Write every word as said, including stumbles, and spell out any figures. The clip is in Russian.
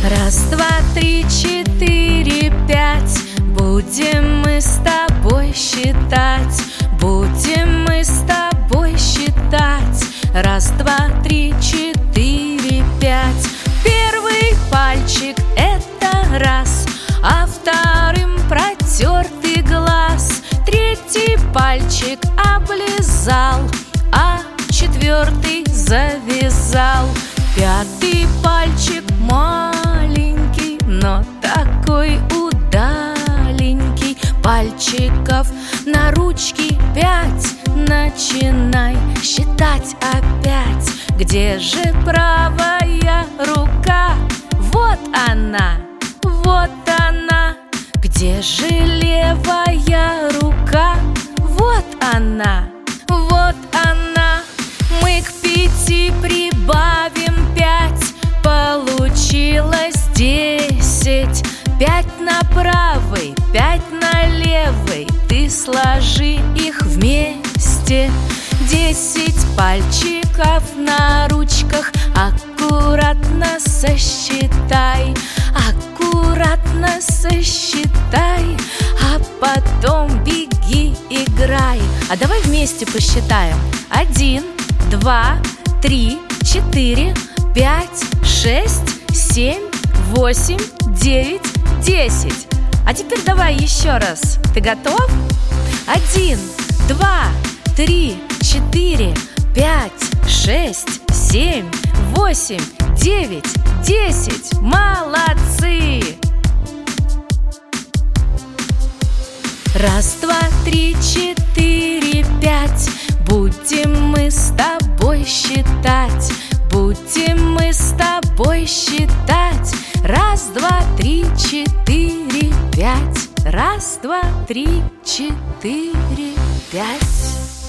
Раз, два, три, четыре, пять. Будем мы с тобой считать. Будем мы с тобой считать. Раз, два, три, четыре, пять. Первый пальчик — это раз, а вторым протертый глаз. Третий пальчик облизал, а четвертый завязал. Пятый пальчик маленький, но такой удаленький. Пальчиков на ручке пять. Начинай считать опять. Где же правая рука? Вот она, вот она. Где же левая рука? Вот она, вот она. Мы к пяти прибавим пять. Получилось десять. Пять на правой, пять на левой. Ты сложи их вместе. Десять пальчиков на ручках. Аккуратно сосчитай, аккуратно сосчитай, а потом беги, играй. А давай вместе посчитаем. Один, два, три, четыре, пять, шесть, семь, восемь, девять, десять. А теперь давай еще раз. Ты готов? Один, два, три, четыре, пять, шесть, семь, восемь, девять, десять. Молодцы! Раз, два, три, четыре, пять. Будем мы с тобой считать. Будем мы с тобой считать. Раз, два, три, четыре, пять. Раз, два, три, четыре, пять.